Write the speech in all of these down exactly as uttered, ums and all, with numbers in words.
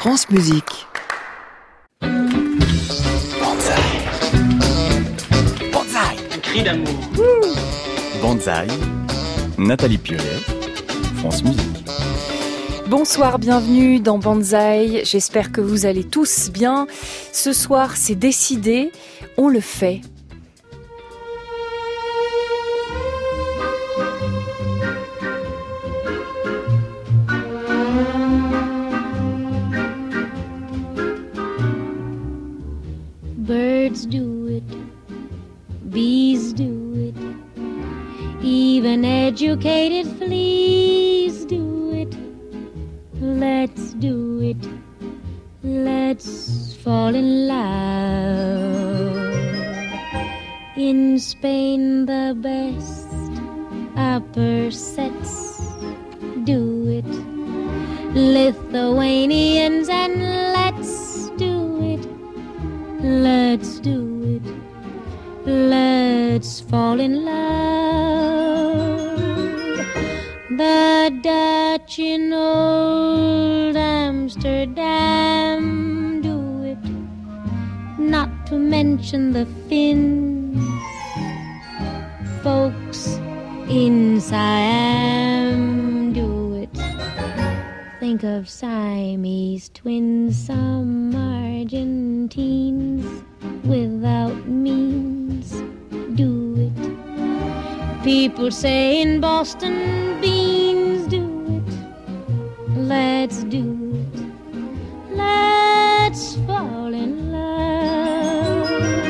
France Musique. Banzai. Banzai. Un cri d'amour. Banzai. Nathalie Piolet, France Musique. Bonsoir, bienvenue dans Banzai. J'espère que vous allez tous bien. Ce soir, c'est décidé, on le fait. Birds do it, bees do it, even educated fleas do it. Let's do it, let's fall in love. In Spain the best upper sets do it, Lithuanians, and let's do it. Let's do it, let's fall in love. The Dutch in old Amsterdam do it, not to mention the Finns. Folks in Siam do it. Think of Siamese twins, some Argentines without means do it. People say in Boston beans do it. Let's do it. Let's fall in love.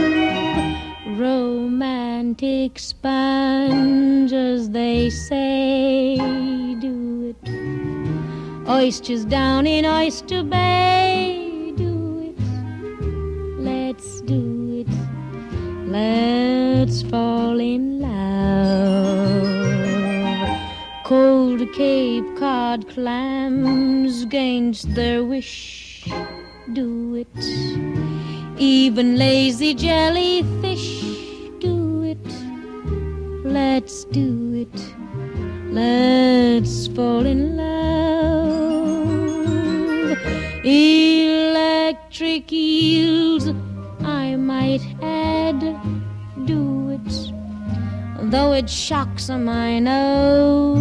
Romantic sponges, they say, do it. Oysters down in Oyster Bay do it. Let's do it. Let's fall in love. Cold Cape Cod clams against their wish do it. Even lazy jellyfish do it. Let's do it. Let's fall in love. Electric eels, I might add, do it. Though it shocks 'em, I know.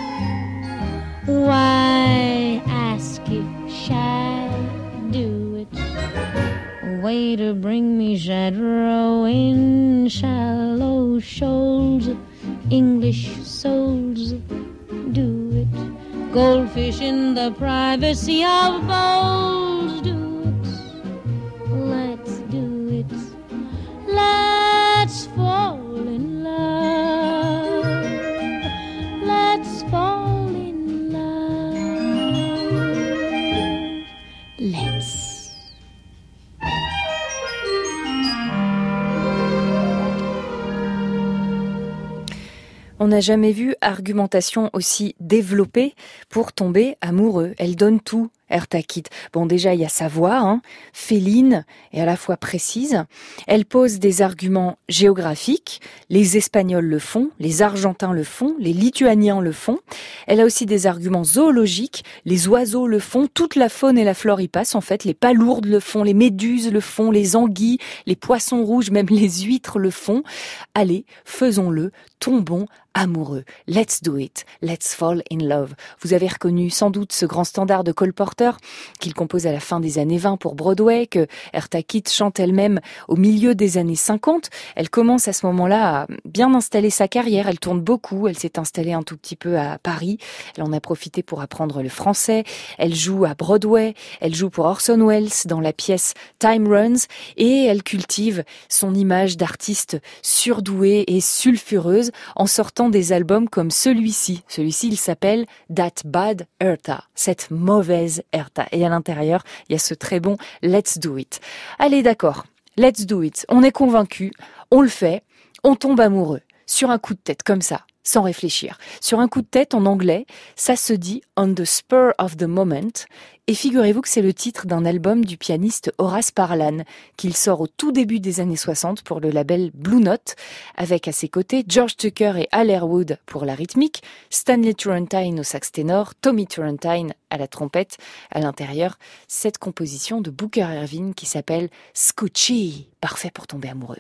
Why ask if shall do it? Waiter, bring me shad roe in shallow shoals. English souls do it. Goldfish in the privacy of bowls do it. Let's do it. Let's fall in love. Let's fall in love. Let's. On n'a jamais vu argumentation aussi développée pour tomber amoureux. Elle donne tout, Eartha Kitt. Bon, déjà, il y a sa voix, hein, féline et à la fois précise. Elle pose des arguments géographiques. Les Espagnols le font, les Argentins le font, les Lituaniens le font. Elle a aussi des arguments zoologiques. Les oiseaux le font, toute la faune et la flore y passent. En fait, les palourdes le font, les méduses le font, les anguilles, les poissons rouges, même les huîtres le font. Allez, faisons-le, tombons amoureux. Let's do it. Let's fall in love. Vous avez reconnu sans doute ce grand standard de Cole Porter qu'il compose à la fin des années vingt pour Broadway, que Eartha Kitt chante elle-même au milieu des années cinquante. Elle commence à ce moment-là à bien installer sa carrière. Elle tourne beaucoup. Elle s'est installée un tout petit peu à Paris. Elle en a profité pour apprendre le français. Elle joue à Broadway. Elle joue pour Orson Welles dans la pièce Time Runs et elle cultive son image d'artiste surdouée et sulfureuse en sortant des albums comme celui-ci. Celui-ci, il s'appelle That Bad Eartha, cette mauvaise Eartha. Et à l'intérieur, il y a ce très bon Let's Do It. Allez, d'accord, Let's Do It. On est convaincu, on le fait, on tombe amoureux. Sur un coup de tête, comme ça. sans réfléchir. Sur un coup de tête, en anglais, ça se dit « On the spur of the moment ». Et figurez-vous que c'est le titre d'un album du pianiste Horace Parlan, qu'il sort au tout début des années soixante pour le label Blue Note, avec à ses côtés George Tucker et Al Harewood pour la rythmique, Stanley Turrentine au sax ténor, Tommy Turrentine à la trompette. À l'intérieur, cette composition de Booker Ervin qui s'appelle « Scoochie », parfait pour tomber amoureux.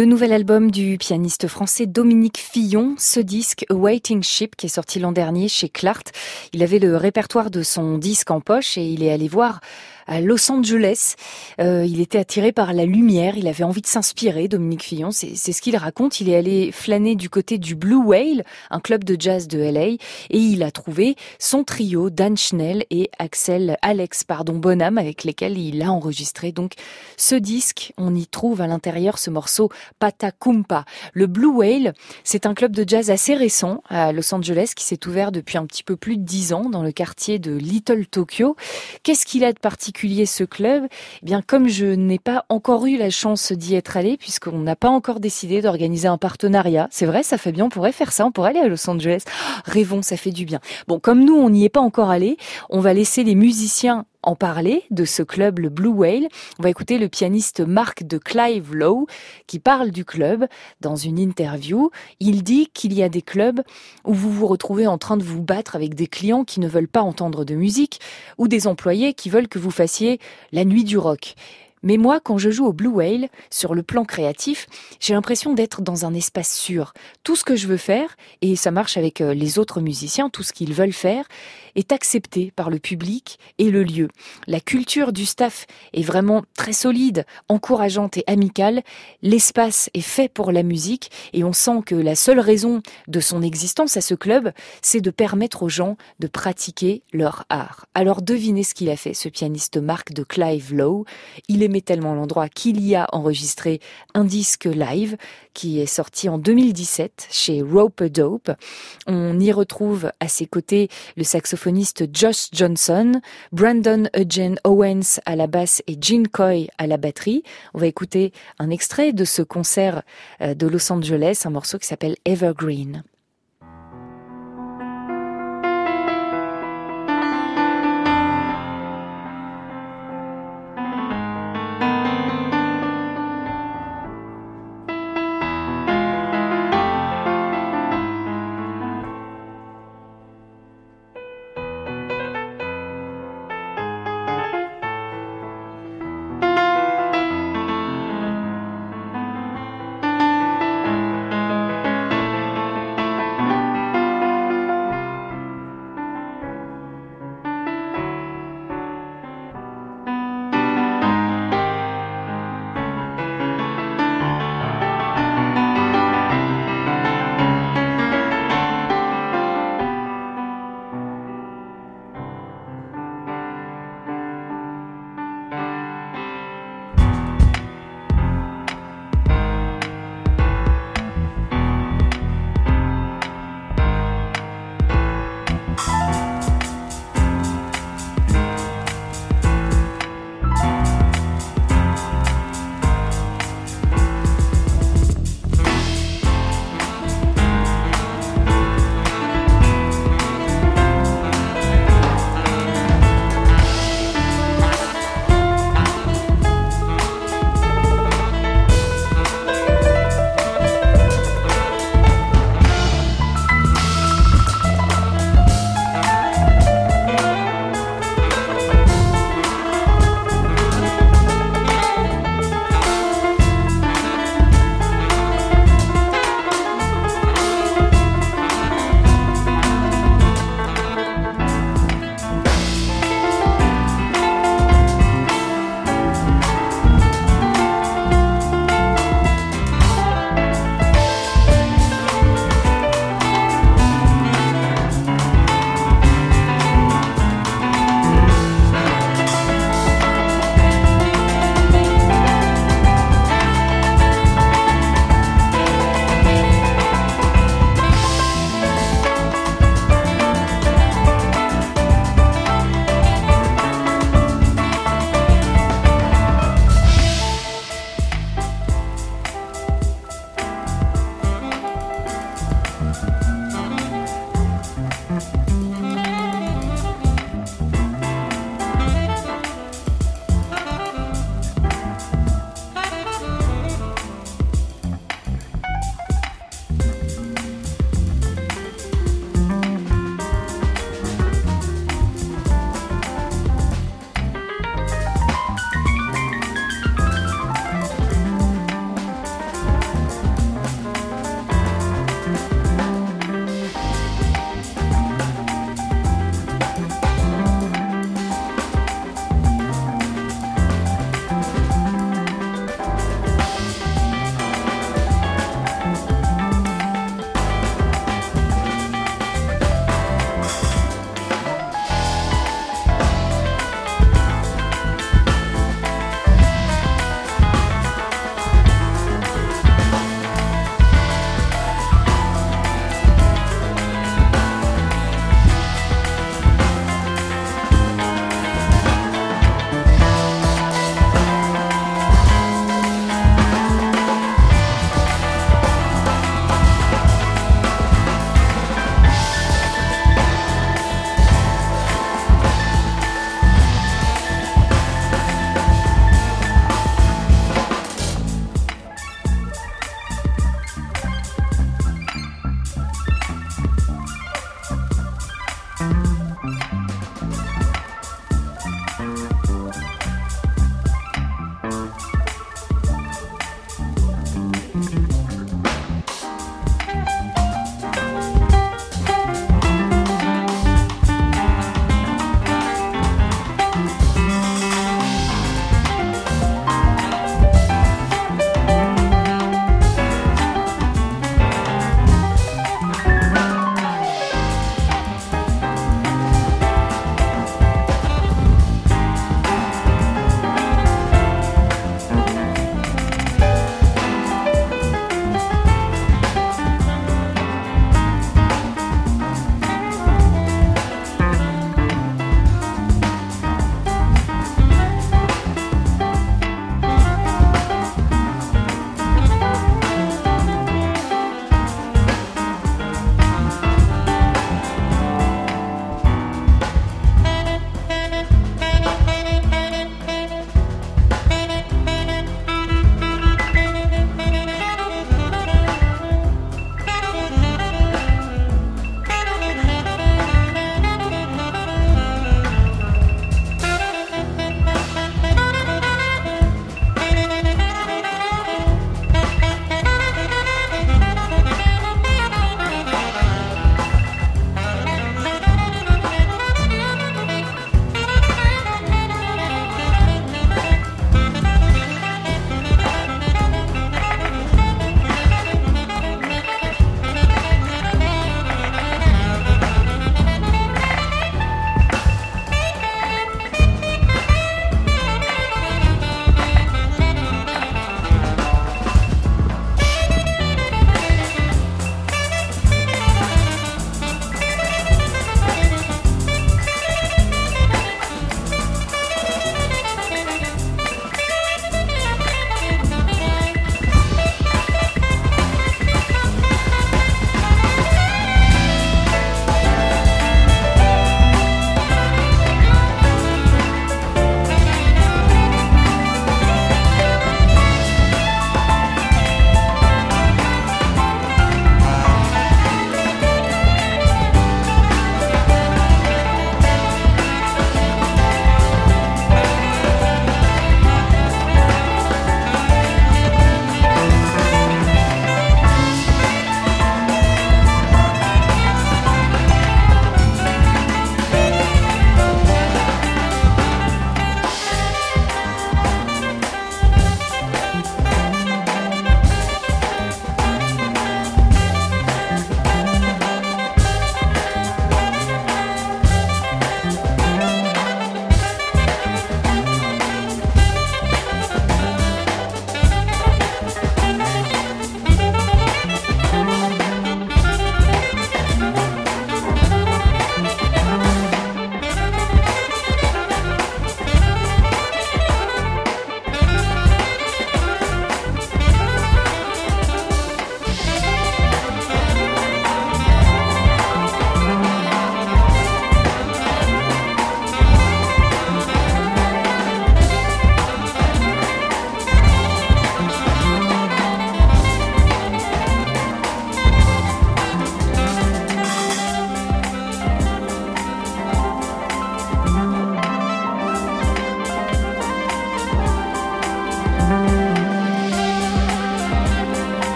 Le nouvel album du pianiste français Dominique Fillon, ce disque A Waiting Ship qui est sorti l'an dernier chez Clart. Il avait le répertoire de son disque en poche et il est allé voir à Los Angeles. Euh, il était attiré par la lumière, il avait envie de s'inspirer, Dominique Fillon, c'est, c'est ce qu'il raconte. Il est allé flâner du côté du Blue Whale, un club de jazz de L A, et il a trouvé son trio, Dan Schnell et Axel Alex pardon, Bonham, avec lesquels il a enregistré donc ce disque. On y trouve à l'intérieur ce morceau Patakumpa. Le Blue Whale, c'est un club de jazz assez récent à Los Angeles qui s'est ouvert depuis un petit peu plus de dix ans dans le quartier de Little Tokyo. Qu'est-ce qu'il a de particulier ce club? Eh bien, comme je n'ai pas encore eu la chance d'y être allé, puisqu'on n'a pas encore décidé d'organiser un partenariat. C'est vrai, ça fait bien, on pourrait faire ça, on pourrait aller à Los Angeles. Oh, rêvons, ça fait du bien. Bon, comme nous, on n'y est pas encore allé, on va laisser les musiciens en parler de ce club, le Blue Whale. On va écouter le pianiste Mark de Clive Lowe qui parle du club dans une interview. Il dit qu'il y a des clubs où vous vous retrouvez en train de vous battre avec des clients qui ne veulent pas entendre de musique ou des employés qui veulent que vous fassiez la nuit du rock. Mais moi, quand je joue au Blue Whale, sur le plan créatif, j'ai l'impression d'être dans un espace sûr. Tout ce que je veux faire, et ça marche avec les autres musiciens, tout ce qu'ils veulent faire, est accepté par le public et le lieu. La culture du staff est vraiment très solide, encourageante et amicale. L'espace est fait pour la musique et on sent que la seule raison de son existence à ce club, c'est de permettre aux gens de pratiquer leur art. Alors devinez ce qu'il a fait, ce pianiste Mark de Clive Lowe. Il aimait tellement l'endroit qu'il y a enregistré un disque live qui est sorti en deux mille dix-sept chez Rope-A-Dope. On y retrouve à ses côtés le saxophoniste Josh Johnson, Brandon Eugene Owens à la basse et Gene Coy à la batterie. On va écouter un extrait de ce concert de Los Angeles, un morceau qui s'appelle Evergreen.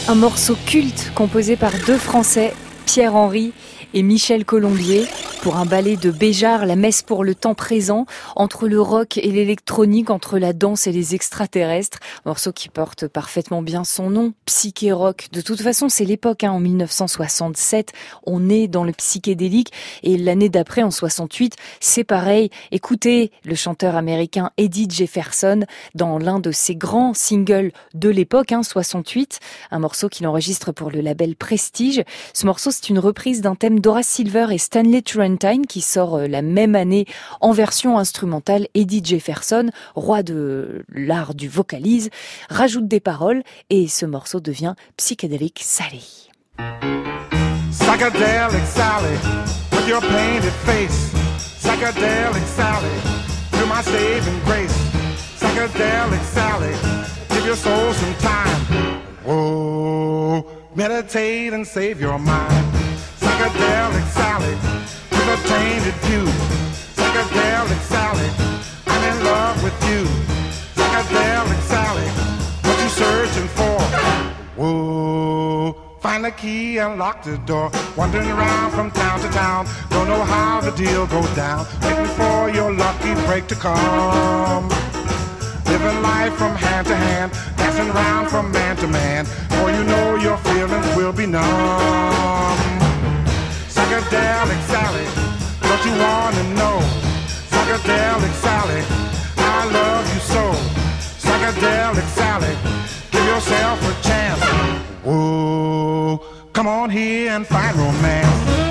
Un morceau culte composé par deux Français, Pierre Henry et Michel Colombier, pour un ballet de Béjart, la messe pour le temps présent, entre le rock et l'électronique, entre la danse et les extraterrestres. Un morceau qui porte parfaitement bien son nom, psyché rock. De toute façon, c'est l'époque, hein, en dix-neuf cent soixante-sept, on est dans le psychédélique, et l'année d'après, en soixante-huit, c'est pareil. Écoutez le chanteur américain Eddie Jefferson dans l'un de ses grands singles de l'époque, hein, soixante-huit, un morceau qu'il enregistre pour le label Prestige. Ce morceau, c'est une reprise d'un thème d'Horace Silver et Stanley Turrentine qui sort la même année en version instrumentale. Eddie Jefferson, roi de l'art du vocalise, rajoute des paroles et ce morceau devient Psychedelic Sally. Psychedelic Sally, with your painted face. Psychedelic Sally, you're my saving grace. Psychedelic Sally, give your soul some time. Whoa, meditate and save your mind. Psychedelic Sally, with a tainted view. Psychedelic Sally, I'm in love with you. Psychedelic Sally, what you searching for? Whoa, find the key and lock the door. Wandering around from town to town, don't know how the deal goes down. Waiting for your lucky break to come. Living life from hand to hand, dancing around from man to man. For you know your feelings will be numb. Psychedelic Sally, what you wanna know? Psychedelic Sally, I love you so. Psychedelic Sally, give yourself a chance. Whoa, come on here and find romance.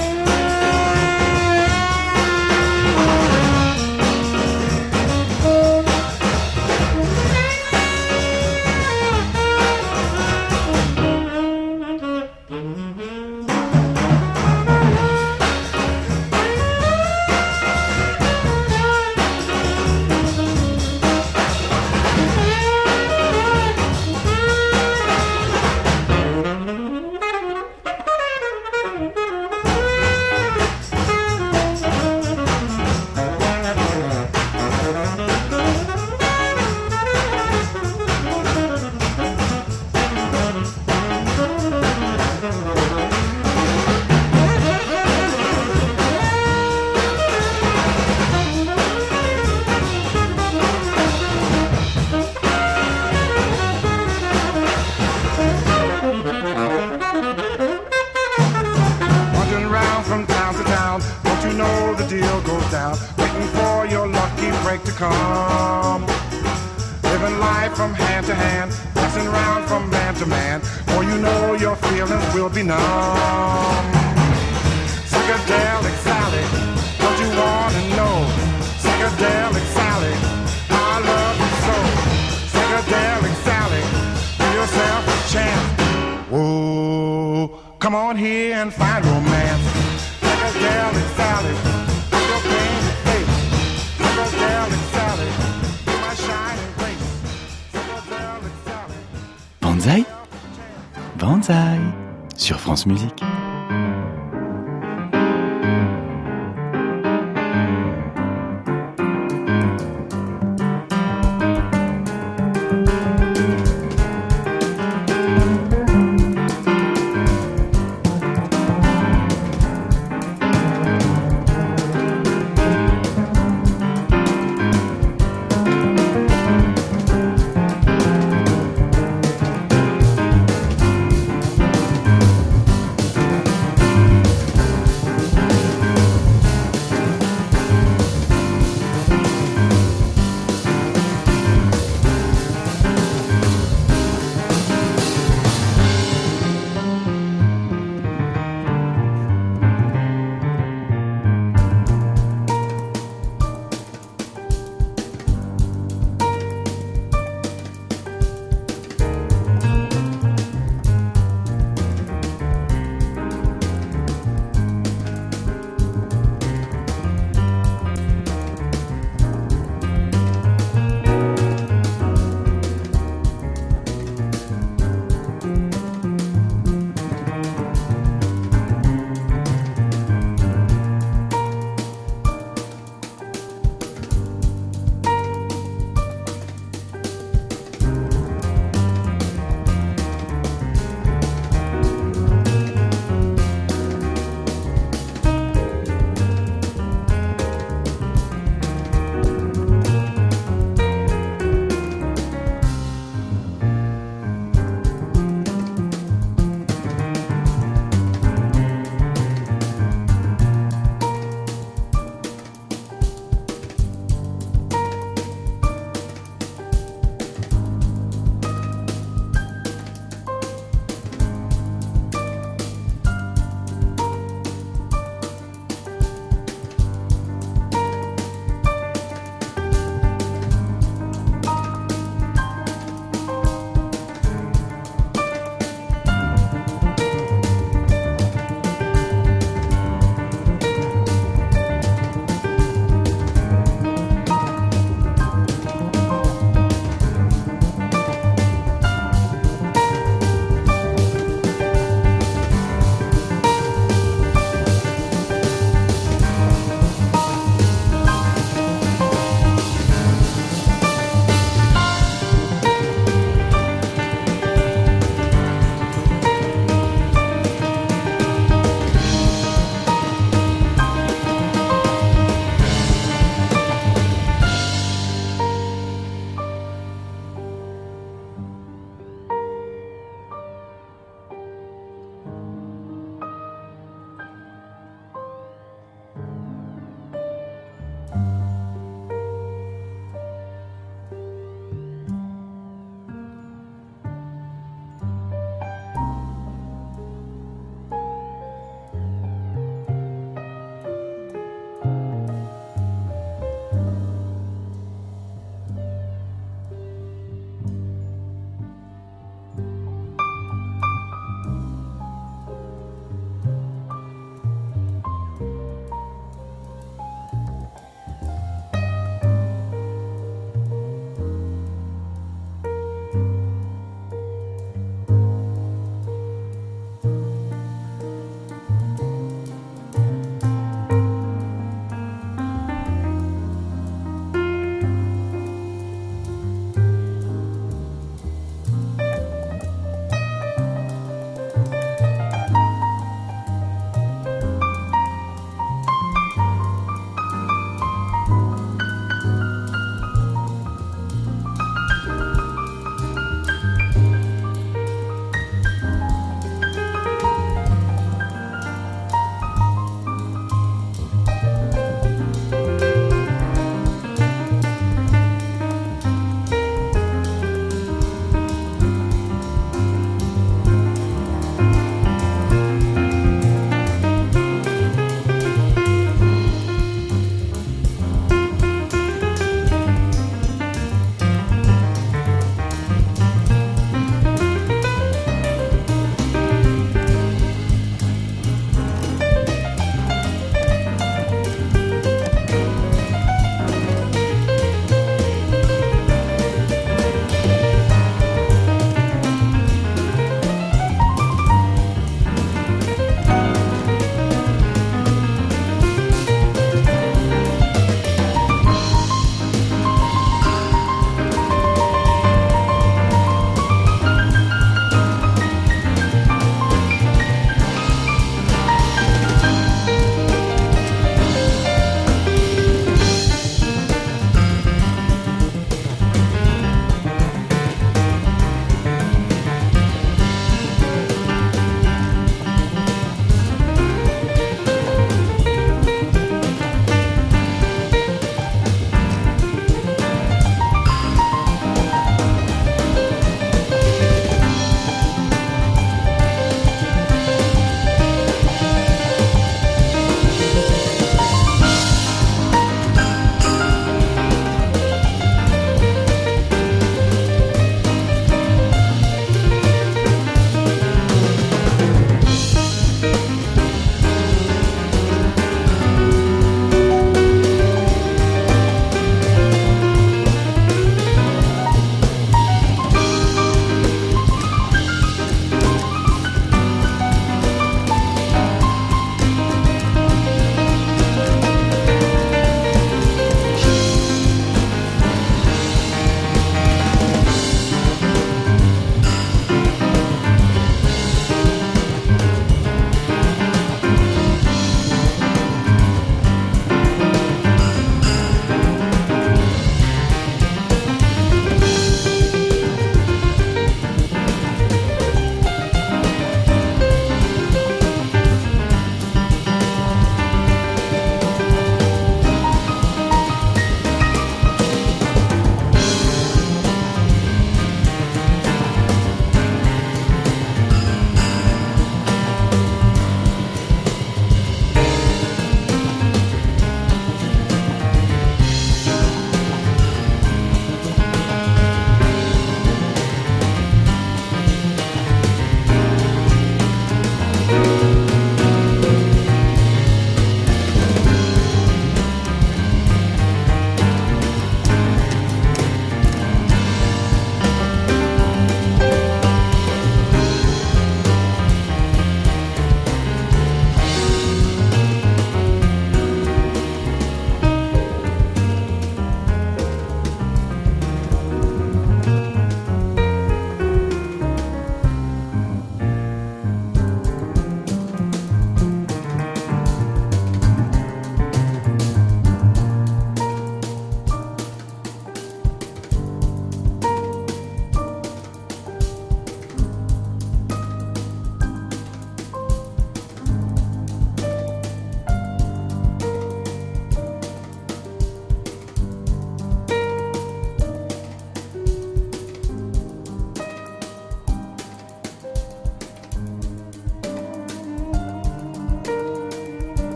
Banzai, Banzai, sur France Musique.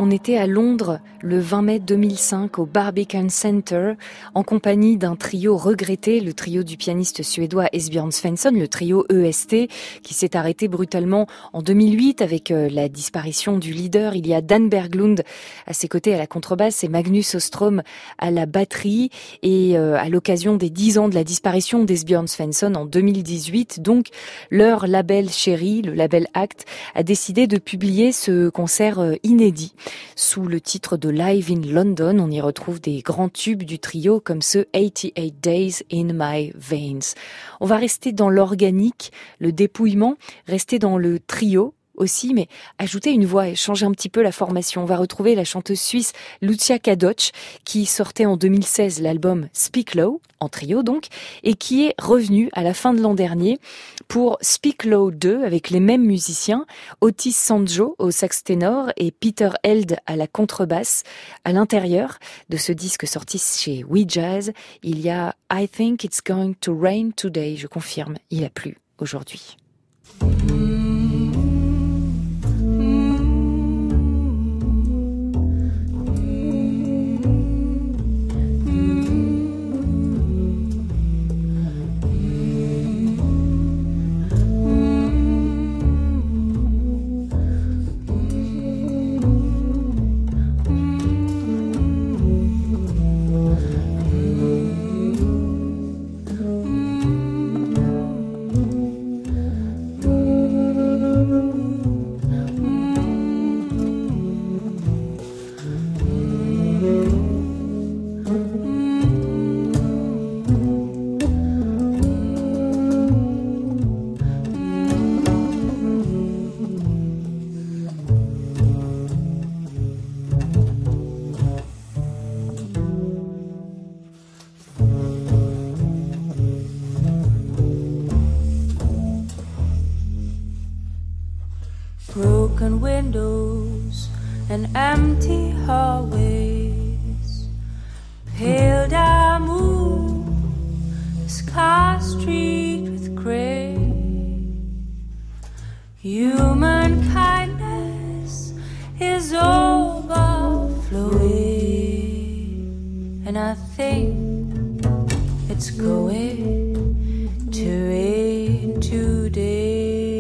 On était à Londres le vingt mai deux mille cinq au Barbican Center en compagnie d'un trio regretté, le trio du pianiste suédois Esbjörn Svensson, le trio E S T qui s'est arrêté brutalement en deux mille huit avec la disparition du leader. Il y a Dan Berglund à ses côtés à la contrebasse et Magnus Ostrom à la batterie. Et euh, à l'occasion des dix ans de la disparition d'Esbjörn Svensson en deux mille dix-huit, donc leur label chéri, le label Act, a décidé de publier ce concert euh, inédit. Sous le titre de Live in London, on y retrouve des grands tubes du trio comme ce eighty-eight Days in My Veins. On va rester dans l'organique, le dépouillement, rester dans le trio aussi, mais ajouter une voix et changer un petit peu la formation. On va retrouver la chanteuse suisse Lucia Kadoch, qui sortait en deux mille seize l'album Speak Low, en trio donc, et qui est revenue à la fin de l'an dernier pour Speak Low deux avec les mêmes musiciens, Otis Sanjo au sax ténor et Peter Held à la contrebasse. À l'intérieur de ce disque sorti chez We Jazz, il y a I Think It's Going to Rain Today. Je confirme, il a plu aujourd'hui. Broken windows and empty hallways, pale down moon, a sky streaked with grey. Human kindness is overflowing, and I think it's going to rain today.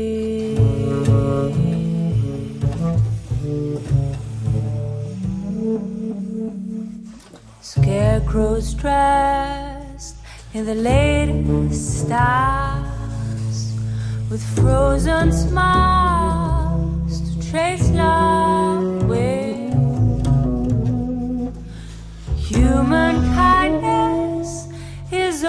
Scarecrows dressed in the latest stars, with frozen smiles to trace love away. Human kindness is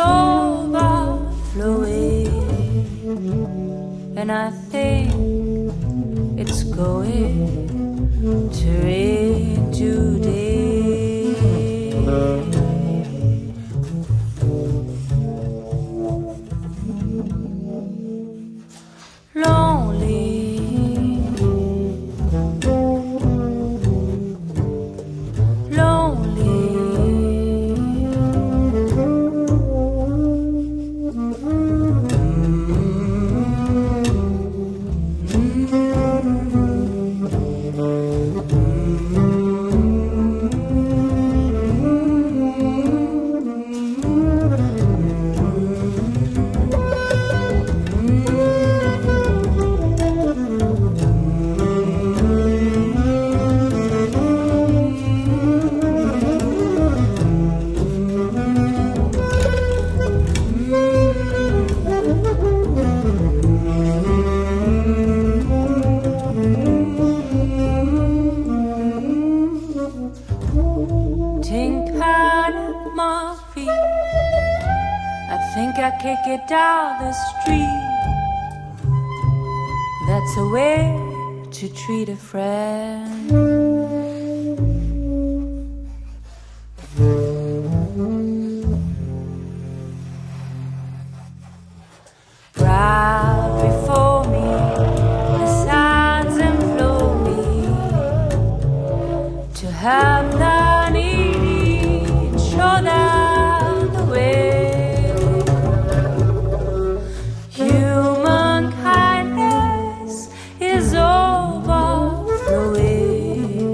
overflowing, and I think it's going to rain today. Kick it down the street. That's a way to treat a friend. Proud before me, the sounds implore me to have the needy and show them the way. Human kindness is overflowing,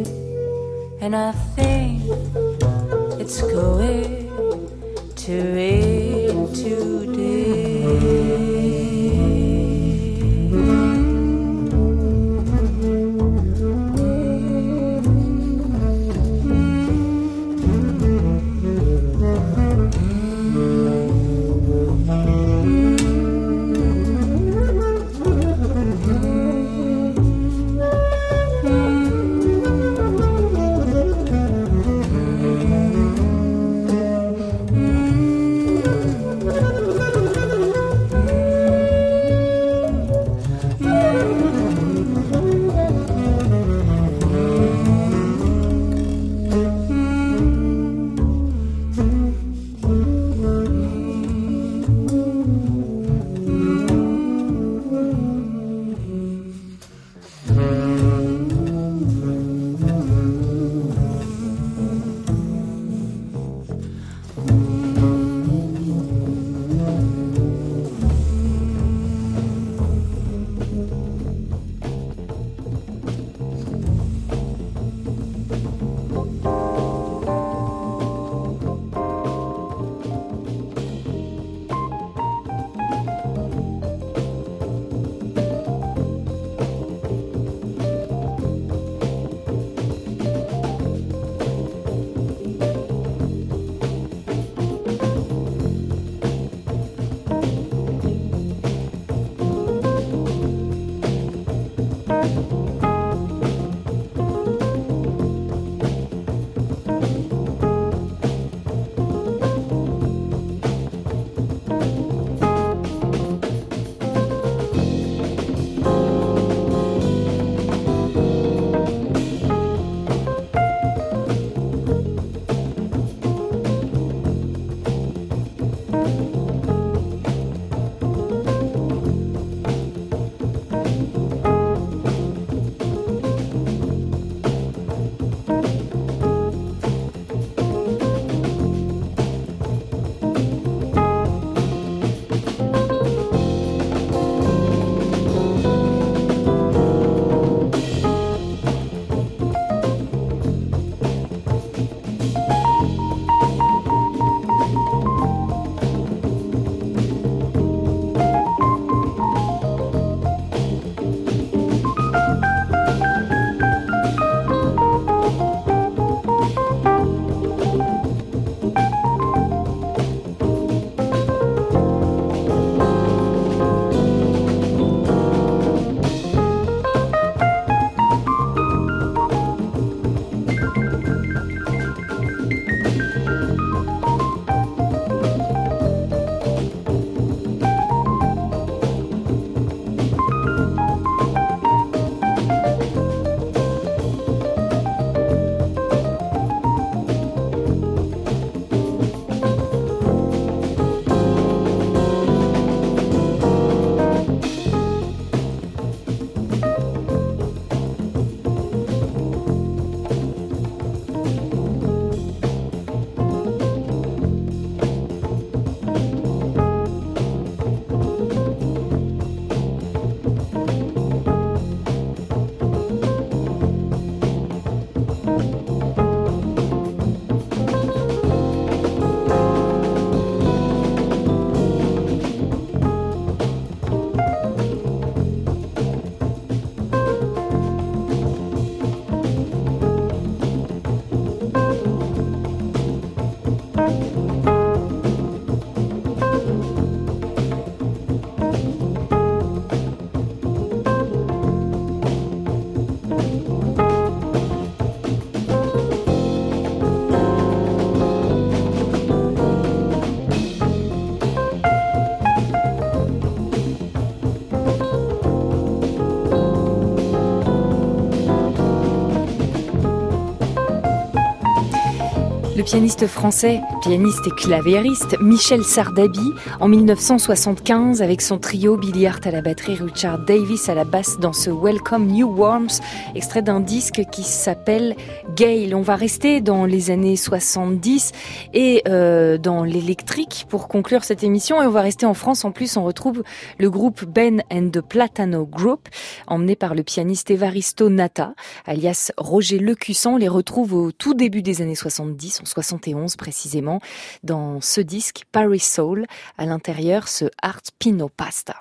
Le pianiste français, pianiste et claviériste Michel Sardabi, en mille neuf cent soixante-quinze, avec son trio Billy Hart à la batterie, Richard Davis à la basse dans ce Welcome New Worms, extrait d'un disque qui s'appelle Gale. On va rester dans les années soixante-dix et euh, dans l'électrique pour conclure cette émission, et on va rester en France. En plus, on retrouve le groupe Ben and the Platano Group, emmené par le pianiste Evaristo Natta, alias Roger Lecussan. On les retrouve au tout début des années soixante-dix, en soixante et onze précisément, dans ce disque Paris Soul, à l'intérieur ce Art Pino Pasta.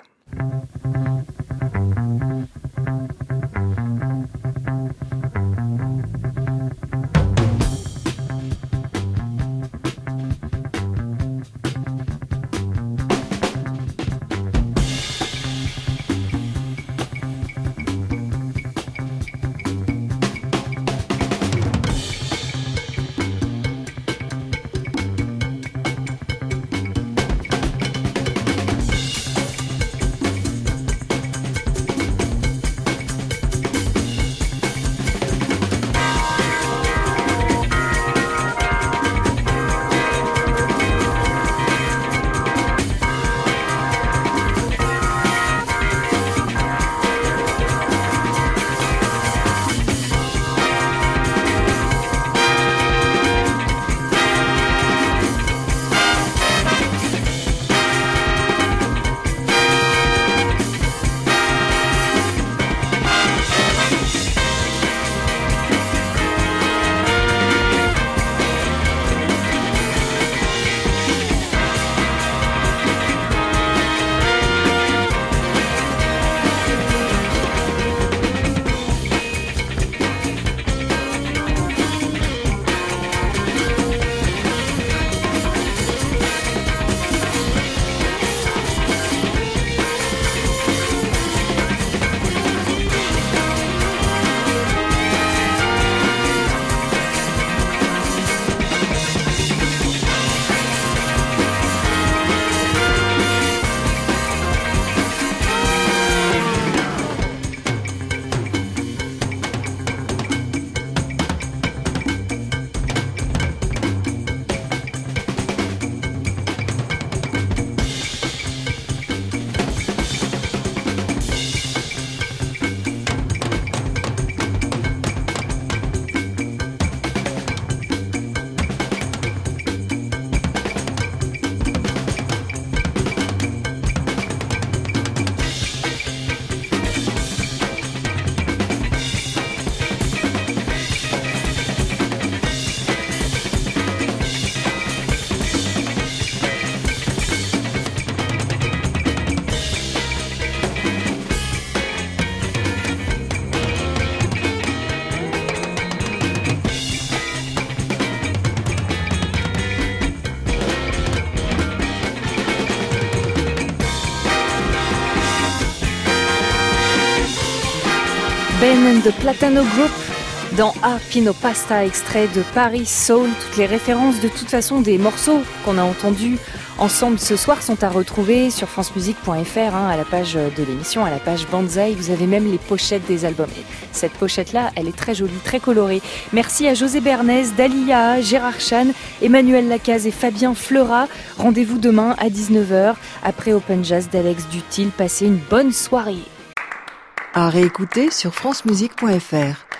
Ben and the Platano Group dans A Pino Pasta, extrait de Paris Soul. Toutes les références de toute façon des morceaux qu'on a entendus ensemble ce soir sont à retrouver sur francemusique point f r, hein, à la page de l'émission, à la page Banzai. Vous avez même les pochettes des albums. Et cette pochette-là, elle est très jolie, très colorée. Merci à José Bernès, Dalia, Gérard Chan, Emmanuel Lacaze et Fabien Fleurat. Rendez-vous demain à dix-neuf heures après Open Jazz d'Alex Dutil. Passez une bonne soirée. À réécouter sur francemusique point f r.